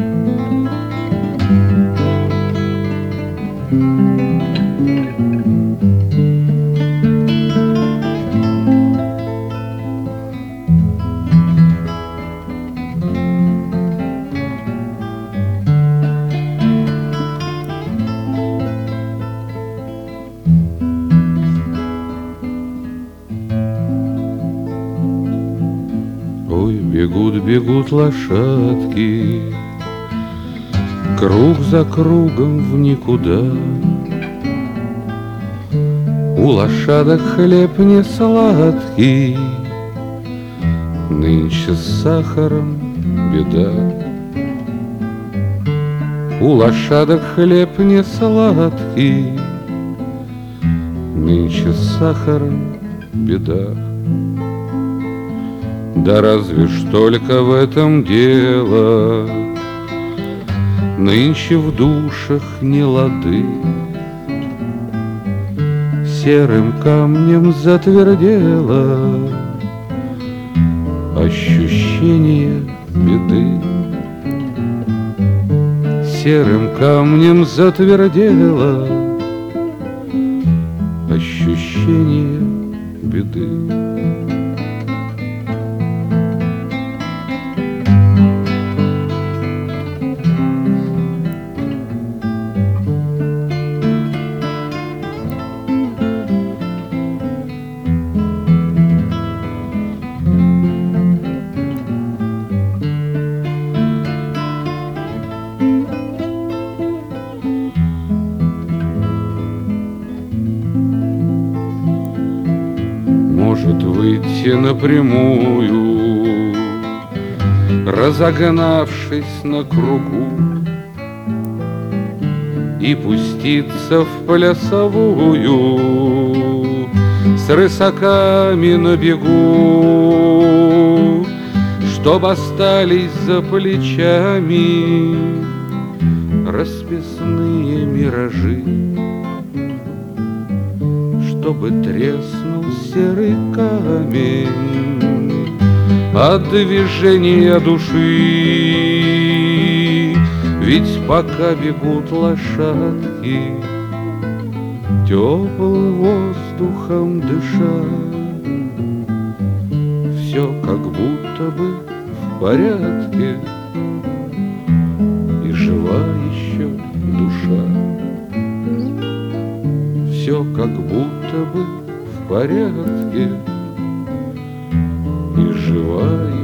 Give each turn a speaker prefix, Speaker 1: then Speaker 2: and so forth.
Speaker 1: Ой, бегут, бегут лошадки, круг за кругом в никуда. У лошадок хлеб не сладкий, нынче с сахаром беда. У лошадок хлеб не сладкий, нынче с сахаром беда. Да разве ж только в этом дело, нынче в душах не лады. Серым камнем затвердело ощущение беды. Серым камнем затвердело ощущение беды. Может выйти напрямую, разогнавшись на кругу, и пуститься в плясовую с рысаками на бегу, чтоб остались за плечами расписные миражи, чтобы треснул серый камень от движения души. Ведь пока бегут лошадки, теплым воздухом дыша, все как будто бы в порядке, и жива еще душа. Все как будто бы в порядке, и жива